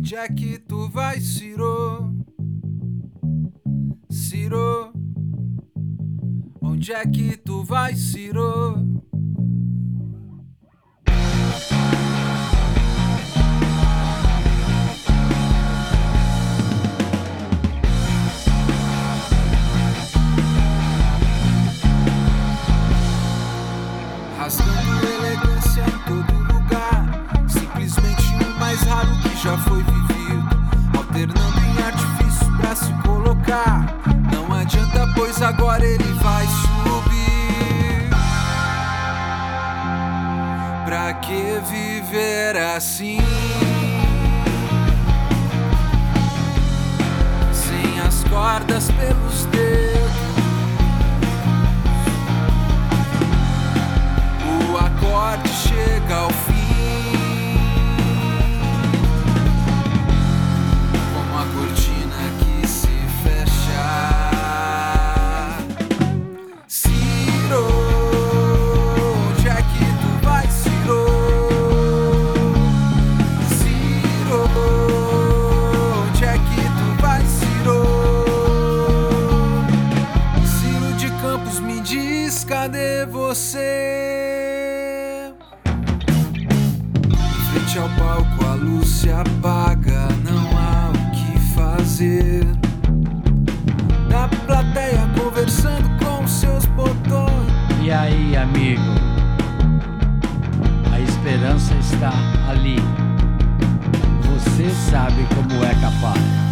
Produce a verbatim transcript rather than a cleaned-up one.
Onde é que tu vai, Ciro? Ciro, onde é que tu vai, Ciro? Rasgando elegância em todo lugar, simplesmente o mais raro que já foi vivido, alternando em artifício pra se colocar. Não adianta, pois agora ele vai subir. Pra que viver assim, sem as cordas pelos dedos? O acorde chega ao fim, como a cortina que se fecha. Ciro, onde é que tu vai, Ciro? Ciro, onde é que tu vai, Ciro? Ciro de Campos, me diz, cadê você? Frente ao palco a luz se apaga, não há o que fazer. Da plateia conversando com seus botões. E aí, amigo? A esperança está ali. Você sabe como é capaz.